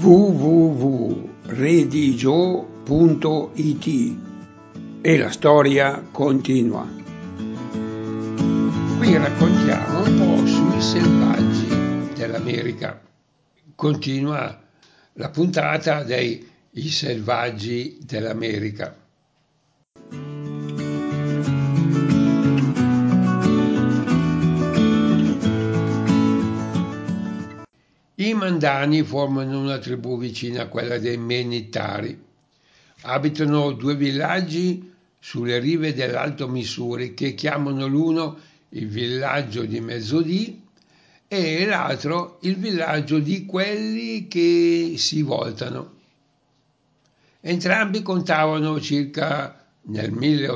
www.redigio.it e la storia continua. Qui raccontiamo un po' sui selvaggi dell'America. Continua la puntata dei I selvaggi dell'America. I Mandani formano una tribù vicina a quella dei Menittari. Abitano due villaggi sulle rive dell'Alto Missouri che chiamano l'uno il villaggio di Mezzodì e l'altro il villaggio di quelli che si voltano. Entrambi contavano circa nel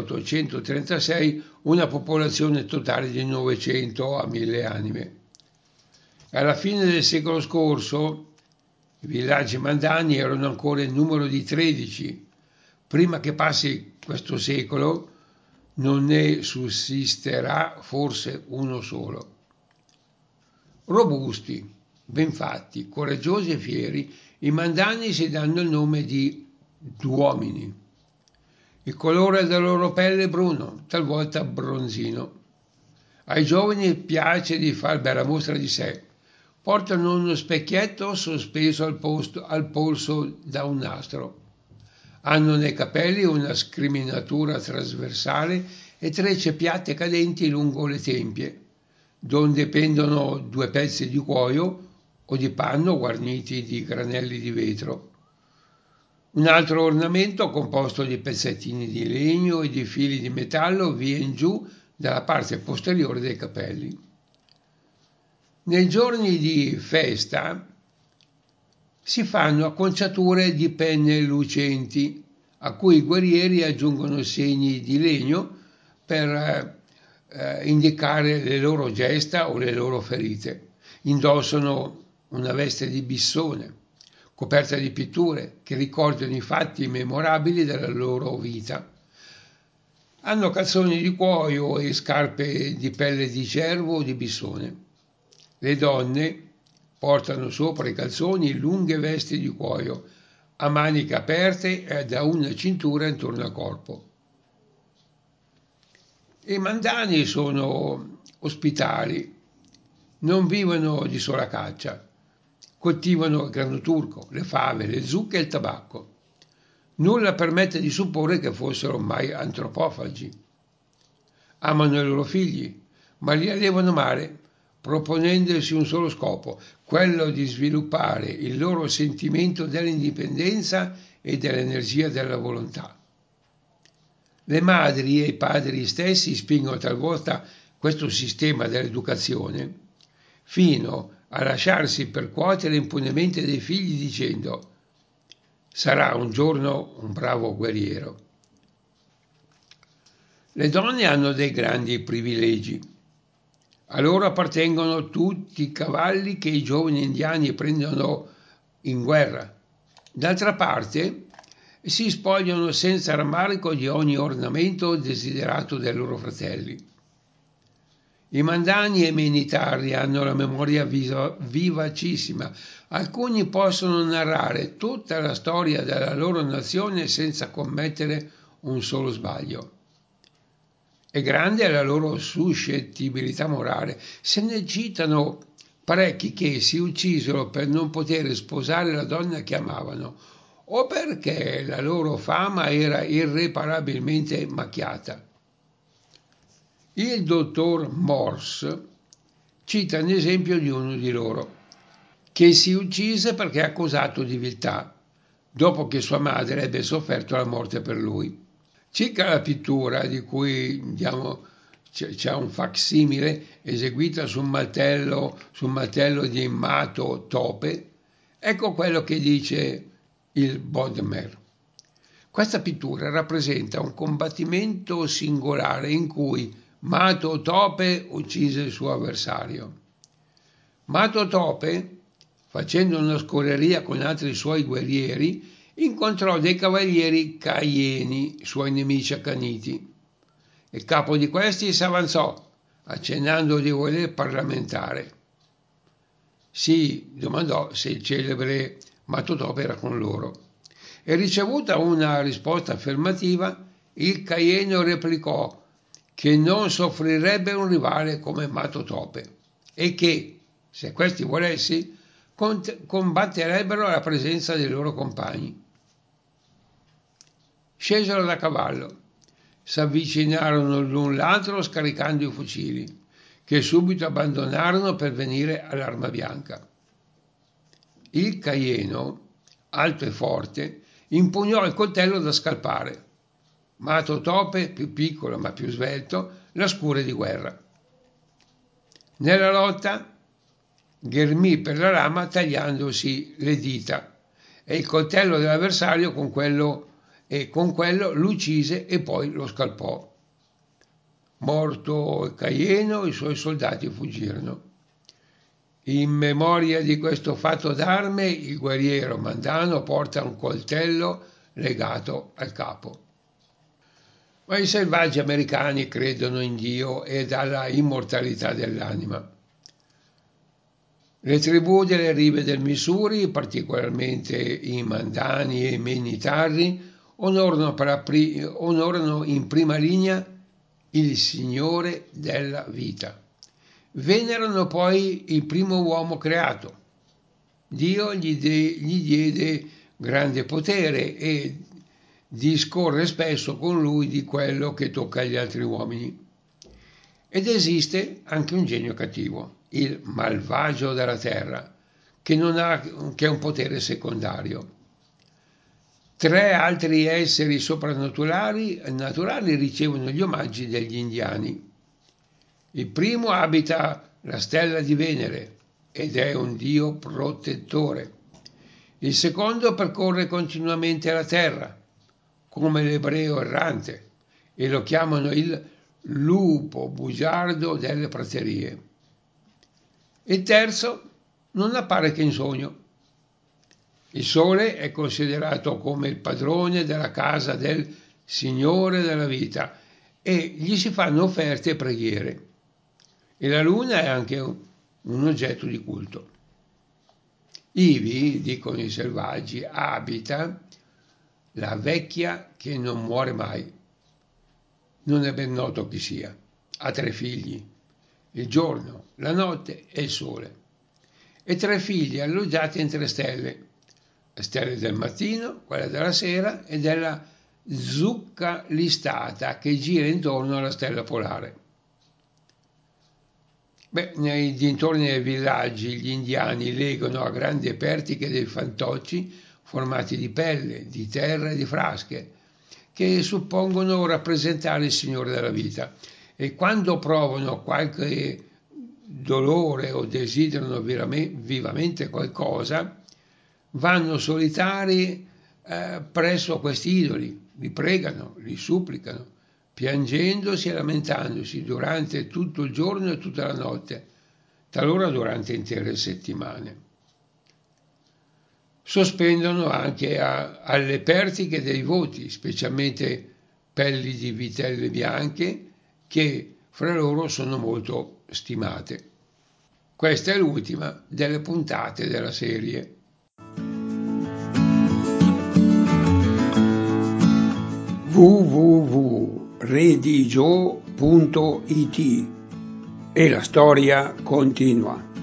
1836 una popolazione totale di 900 a 1000 anime. Alla fine del secolo scorso i villaggi mandani erano ancora in numero di 13. Prima che passi questo secolo non ne sussisterà forse uno solo. Robusti, ben fatti, coraggiosi e fieri, i mandani si danno il nome di duomini. Il colore della loro pelle è bruno, talvolta bronzino. Ai giovani piace di far bella mostra di sé. Portano uno specchietto sospeso al polso da un nastro. Hanno nei capelli una scriminatura trasversale e trecce piatte cadenti lungo le tempie, donde pendono due pezzi di cuoio o di panno guarniti di granelli di vetro. Un altro ornamento composto di pezzettini di legno e di fili di metallo viene giù dalla parte posteriore dei capelli. Nei giorni di festa si fanno acconciature di penne lucenti a cui i guerrieri aggiungono segni di legno per indicare le loro gesta o le loro ferite. Indossano una veste di bissone coperta di pitture che ricordano i fatti memorabili della loro vita. Hanno calzoni di cuoio e scarpe di pelle di cervo o di bissone. Le donne portano sopra i calzoni lunghe vesti di cuoio, a maniche aperte e da una cintura intorno al corpo. I mandani sono ospitali, non vivono di sola caccia, coltivano il grano turco, le fave, le zucche e il tabacco. Nulla permette di supporre che fossero mai antropofagi. Amano i loro figli, ma li allevano male, proponendosi un solo scopo, quello di sviluppare il loro sentimento dell'indipendenza e dell'energia della volontà. Le madri e i padri stessi spingono talvolta questo sistema dell'educazione fino a lasciarsi percuotere impunemente dei figli dicendo: sarà un giorno un bravo guerriero. Le donne hanno dei grandi privilegi. A loro appartengono tutti i cavalli che i giovani indiani prendono in guerra. D'altra parte, si spogliano senza rammarico di ogni ornamento desiderato dai loro fratelli. I mandani e i menitari hanno la memoria vivacissima. Alcuni possono narrare tutta la storia della loro nazione senza commettere un solo sbaglio. È grande la loro suscettibilità morale. Se ne citano parecchi che si uccisero per non poter sposare la donna che amavano o perché la loro fama era irreparabilmente macchiata. Il dottor Morse cita un esempio di uno di loro, che si uccise perché accusato di viltà, dopo che sua madre ebbe sofferto la morte per lui. Circa la pittura, di cui c'è un facsimile eseguita sul martello di Mato Tope, ecco quello che dice il Bodmer. Questa pittura rappresenta un combattimento singolare in cui Mato Tope uccise il suo avversario. Mato Tope, facendo una scorreria con altri suoi guerrieri, incontrò dei cavalieri caieni, suoi nemici accaniti. Il capo di questi s'avanzò, accennando di voler parlamentare. Si domandò se il celebre ma Totò era con loro. E ricevuta una risposta affermativa, il Caieno replicò che non soffrirebbe un rivale come Matotope e che, se questi volessi, combatterebbero alla presenza dei loro compagni. Scesero da cavallo, s'avvicinarono l'un l'altro scaricando i fucili, che subito abbandonarono per venire all'arma bianca. Il Caieno, alto e forte, impugnò il coltello da scalpare, ma Totope, più piccolo ma più svelto, la scure di guerra. Nella lotta ghermì per la lama tagliandosi le dita e il coltello dell'avversario con quello l'uccise e poi lo scalpò. Morto il Caieno, i suoi soldati fuggirono. In memoria di questo fatto d'arme, il guerriero Mandano porta un coltello legato al capo. Ma i selvaggi americani credono in Dio ed alla immortalità dell'anima. Le tribù delle rive del Missouri, particolarmente i Mandani e i Menitarri, onorano in prima linea il Signore della vita. Venerano poi il primo uomo creato. Dio gli diede grande potere e discorre spesso con lui di quello che tocca agli altri uomini. Ed esiste anche un genio cattivo, il malvagio della terra, che è un potere secondario. 3 altri esseri soprannaturali ricevono gli omaggi degli indiani. Il primo abita la stella di Venere ed è un dio protettore. Il secondo percorre continuamente la terra, come l'ebreo errante, e lo chiamano il lupo bugiardo delle praterie. Il terzo non appare che in sogno. Il sole è considerato come il padrone della casa del Signore della vita e gli si fanno offerte e preghiere. E la luna è anche un oggetto di culto. Ivi, dicono i selvaggi, abita la vecchia che non muore mai. Non è ben noto chi sia. Ha 3 figli, il giorno, la notte e il sole. E 3 figli alloggiati in 3 stelle. La stella del mattino, quella della sera e della zucca listata che gira intorno alla stella polare. Nei dintorni dei villaggi gli indiani legano a grandi pertiche dei fantocci formati di pelle, di terra e di frasche, che suppongono rappresentare il Signore della vita. E quando provano qualche dolore o desiderano vivamente qualcosa, vanno solitari presso questi idoli, li pregano, li supplicano, piangendosi e lamentandosi durante tutto il giorno e tutta la notte, talora durante intere settimane. Sospendono anche alle pertiche dei voti, specialmente pelli di vitelle bianche, che fra loro sono molto stimate. Questa è l'ultima delle puntate della serie. www.redigio.it e la storia continua.